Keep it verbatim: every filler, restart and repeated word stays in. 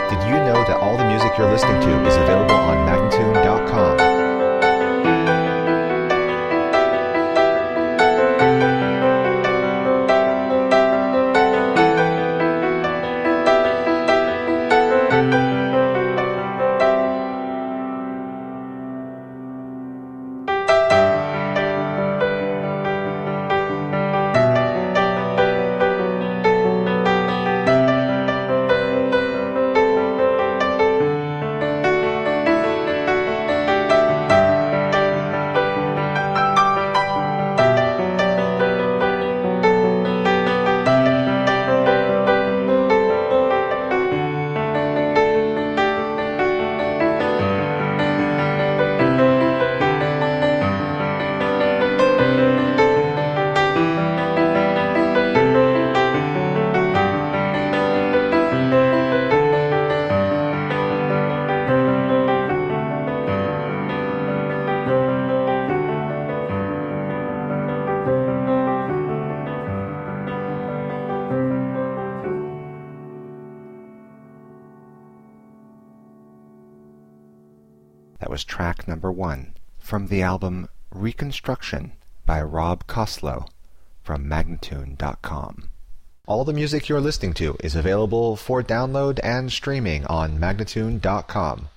Did you know that all the music you're listening to is available on Magnatune dot com? That was track number one from the album Reconstruction by Rob Koslow from Magnatune dot com. All the music you're listening to is available for download and streaming on Magnatune dot com.